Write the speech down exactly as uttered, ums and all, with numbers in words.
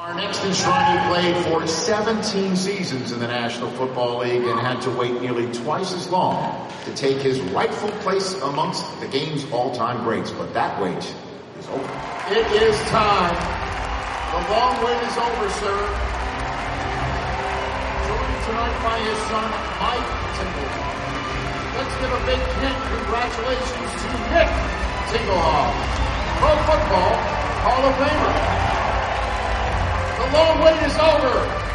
Our next enshrinee played for seventeen seasons in the National Football League and had to wait nearly twice as long to take his rightful place amongst the game's all-time greats. But that wait is over. It is time. The long wait is over, sir. Joined tonight by his son, Mike Tingelhoff. Let's give a big hand congratulations to Nick Tingelhoff, Pro Football Hall of Famer. The long wait is over.